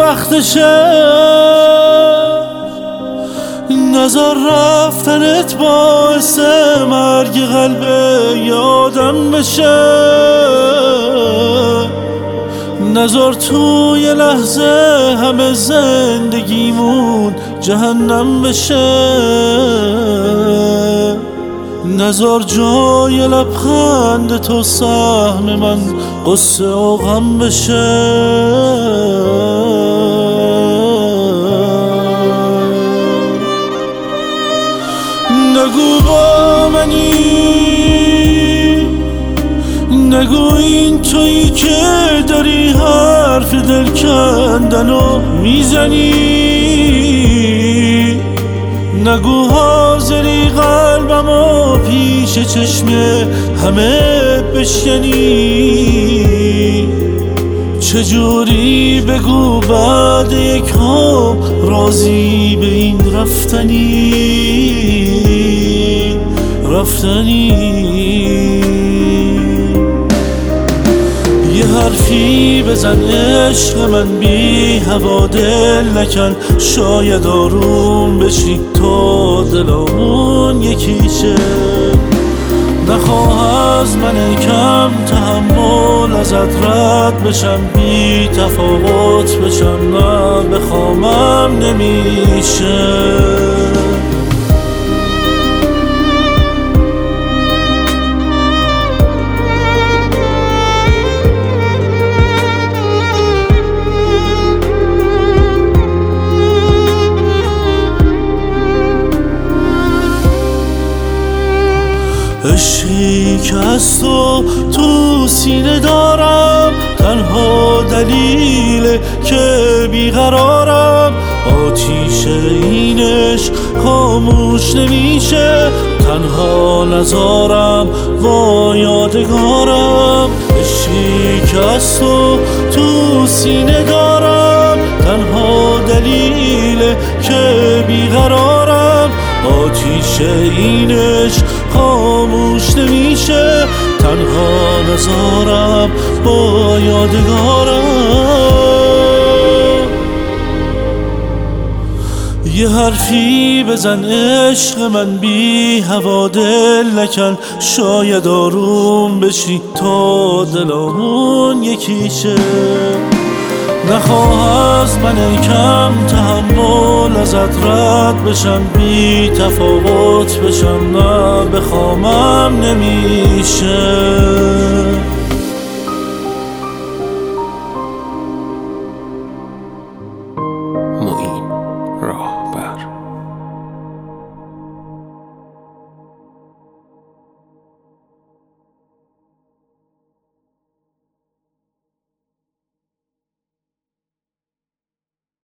وقتشه، نزار رفتنت باعث مرگ قلب یادم بشه، نزار توی لحظه همه زندگیمون جهنم بشه، نزار جای لبخند تو سهم من قصه و غم بشه. نگو با منی، نگو این تویی که داری حرف دل کندنو میزنی، نگو حاضری قلبمو پیش چشم همه بشکنی، چجوری بگو بعد یک عمر راضی به این رفتنی. یه حرفی بزن عشق من بی هوا دل نکن، شاید آروم بشی تا دلامون یکیشه، نخواه از من کم تحمل ازت رد بشم، بی تفاوت بشم، نه بخوامم نمیشه. عشقی که از تو سینه دارم، تنها دلیل که بیقرارم، آتیش این عشق خاموش نمیشه، تنها نزارم با یادگارم. عشقی که از تو سینه دارم، تنها دلیل که بیقرارم، آتیش این عشق خاموش نمیشه، تنها نزارم با یادگارم. یه حرفی بزن عشق من بی هوا دل نکن، شاید آروم بشی تا دلامون یکیشه، نخواه از من کم تحمل ازت رد بشم، بی تفاوت بشم، نه بخوامم نمیشه.